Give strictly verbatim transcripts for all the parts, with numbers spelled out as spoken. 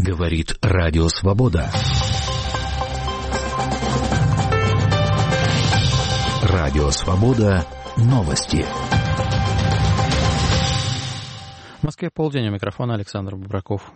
Говорит Радио Свобода. Радио Свобода. Новости. В Москве полдень, у микрофона Александр Бубраков.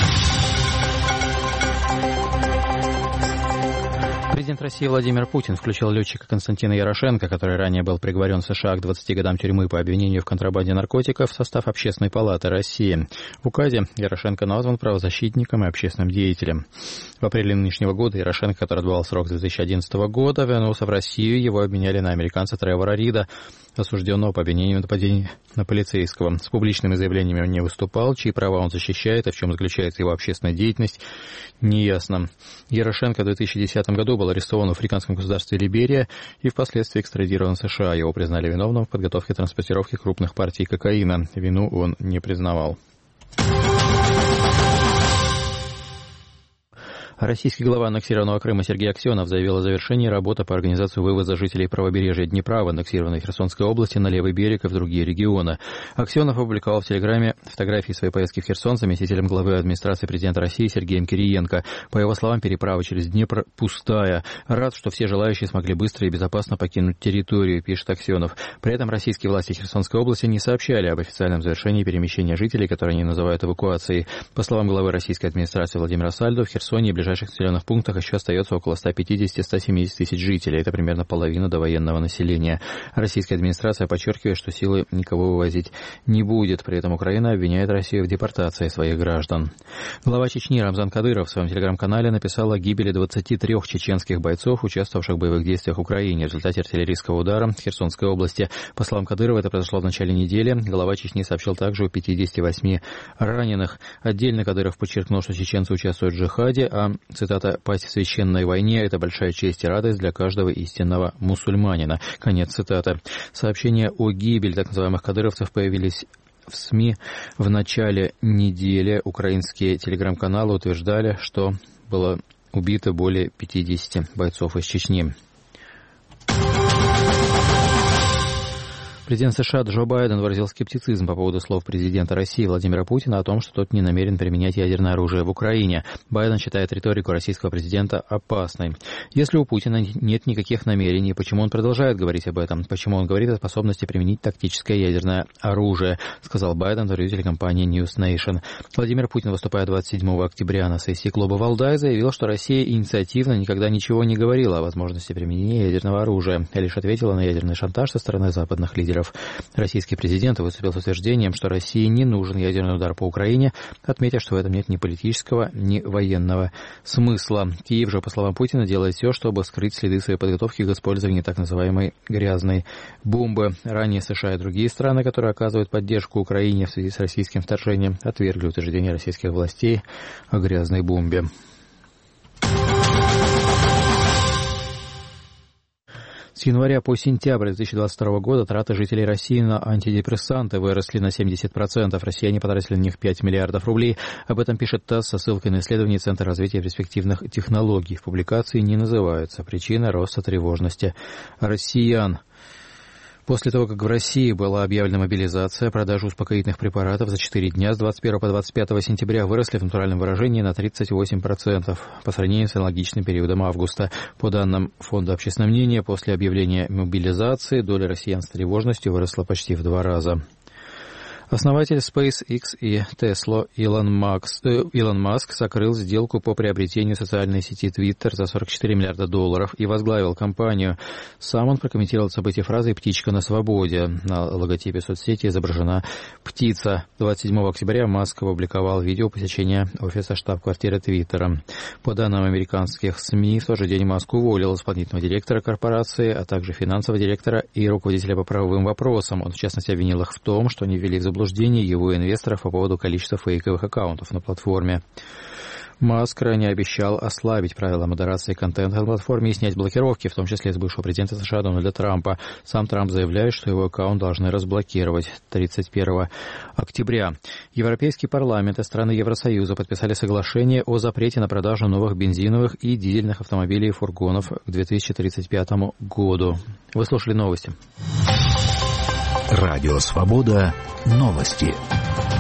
Президент России Владимир Путин включил летчика Константина Ярошенко, который ранее был приговорен в США к двадцати годам тюрьмы по обвинению в контрабанде наркотиков, в состав Общественной палаты России. В указе Ярошенко назван правозащитником и общественным деятелем. В апреле нынешнего года Ярошенко, который отбывал срок с две тысячи одиннадцатого года, вернулся в Россию. Его обменяли на американца Тревора Рида, осужденного по обвинению в нападении на полицейского. С публичными заявлениями он не выступал. Чьи права он защищает и в чем заключается его общественная деятельность, неясно. Ярошенко в две тысячи десятом году был арестован в африканском государстве Либерия и впоследствии экстрадирован в США. Его признали виновным в подготовке транспортировки крупных партий кокаина. Вину он не признавал. Российский глава аннексированного Крыма Сергей Аксенов заявил о завершении работы по организации вывоза жителей правобережья Днепра в аннексированной Херсонской области на левый берег и в другие регионы. Аксенов опубликовал в Телеграме фотографии своей поездки в Херсон с заместителем главы администрации президента России Сергеем Кириенко. По его словам, переправа через Днепр пустая. Рад, что все желающие смогли быстро и безопасно покинуть территорию, пишет Аксенов. При этом российские власти Херсонской области не сообщали об официальном завершении перемещения жителей, которые они называют эвакуацией. По словам главы российской администрации Владимира Сальдо, в Херсоне и ближайших В ближайших населенных пунктах еще остается около ста пятидесяти — ста семидесяти тысяч жителей. Это примерно половина довоенного населения. Российская администрация подчеркивает, что силы никого вывозить не будет. При этом Украина обвиняет Россию в депортации своих граждан. Глава Чечни Рамзан Кадыров в своем телеграм-канале написал о гибели двадцати трёх чеченских бойцов, участвовавших в боевых действиях в Украине в результате артиллерийского удара в Херсонской области. По словам Кадырова, это произошло в начале недели. Глава Чечни сообщил также о пятидесяти восьми раненых. Отдельно Кадыров подчеркнул, что чеченцы участвуют в джихаде, а цитата, «пасть в священной войне – это большая честь и радость для каждого истинного мусульманина». Конец цитаты. Сообщения о гибели так называемых кадыровцев появились в СМИ в начале недели. Украинские телеграм-каналы утверждали, что было убито более пятидесяти бойцов из Чечни. Президент США Джо Байден выразил скептицизм по поводу слов президента России Владимира Путина о том, что тот не намерен применять ядерное оружие в Украине. Байден считает риторику российского президента опасной. Если у Путина нет никаких намерений, почему он продолжает говорить об этом? Почему он говорит о способности применить тактическое ядерное оружие, сказал Байден в интервью телекомпании News Nation. Владимир Путин, выступая двадцать седьмого октября на сессии клуба Валдай, заявил, что Россия инициативно никогда ничего не говорила о возможности применения ядерного оружия, а лишь ответила на ядерный шантаж со стороны западных лидеров. Российский президент выступил с утверждением, что России не нужен ядерный удар по Украине, отметив, что в этом нет ни политического, ни военного смысла. Киев же, по словам Путина, делает все, чтобы скрыть следы своей подготовки к использованию так называемой грязной бомбы. Ранее США и другие страны, которые оказывают поддержку Украине в связи с российским вторжением, отвергли утверждение российских властей о грязной бомбе. С января по сентябрь две тысячи двадцать второго года траты жителей России на антидепрессанты выросли на семьдесят процентов. Россияне потратили на них пять миллиардов рублей. Об этом пишет ТАСС со ссылкой на исследование Центра развития перспективных технологий. В публикации не называются причины роста тревожности россиян. После того, как в России была объявлена мобилизация, продажи успокоительных препаратов за четыре дня с двадцать первого по двадцать пятое сентября выросли в натуральном выражении на тридцать восемь процентов по сравнению с аналогичным периодом августа. По данным Фонда общественного мнения, после объявления мобилизации доля россиян с тревожностью выросла почти в два раза. Основатель SpaceX и Tesla Илон Маск, э, Илон Маск закрыл сделку по приобретению социальной сети Twitter за сорок четыре миллиарда долларов и возглавил компанию. Сам он прокомментировал событие фразой «птичка на свободе». На логотипе соцсети изображена птица. двадцать седьмого октября Маск опубликовал видео посещения офиса штаб-квартиры Твиттера. По данным американских СМИ, в тот же день Маск уволил исполнительного директора корпорации, а также финансового директора и руководителя по правовым вопросам. Он, в частности, обвинил их в том, что они ввели в заблуждение его инвесторов по поводу количества фейковых аккаунтов на платформе. Маск ранее обещал ослабить правила модерации контента на платформе и снять блокировки, в том числе с бывшего президента США Дональда Трампа. Сам Трамп заявляет, что его аккаунт должны разблокировать тридцать первого октября. Европейский парламент и страны Евросоюза подписали соглашение о запрете на продажу новых бензиновых и дизельных автомобилей и фургонов к две тысячи тридцать пятому году. Вы слушали новости. Радио «Свобода». Новости.